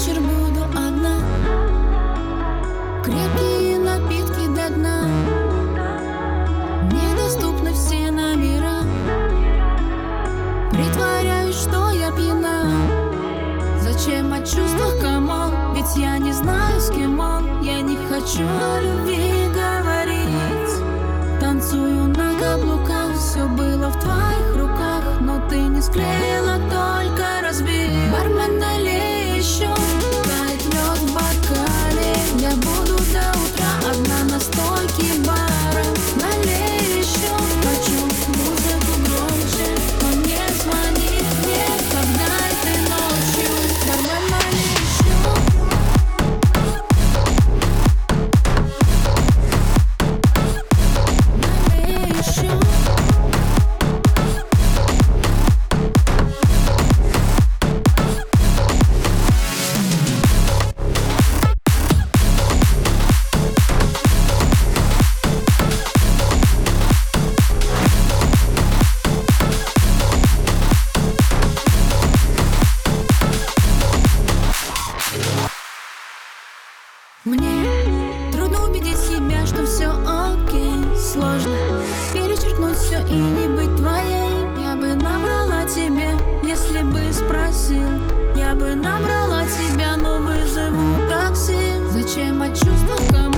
вечер буду одна. Крепкие напитки до дна, недоступны все номера. Притворяюсь, что я пьяна. Зачем о чувствах, камон? Ведь я не знаю, с кем он. Я не хочу о любви говорить. Танцую на каблуках, все было в твоих руках, но ты не склеила, только разбил. Бармен, налей еще. Тает лед в бокале, я буду до утра одна на стойке бара. Налей еще. Хочу музыку громче, но не звонит мне, когда этой ночью. Бармен, налей еще. Налей еще. Мне трудно убедить себя, что все окей. Сложно перечеркнуть все и не быть твоей. Я бы набрала тебе, если бы спросил. Я бы набрала тебя, но вызову такси. Зачем о чувствах, кому?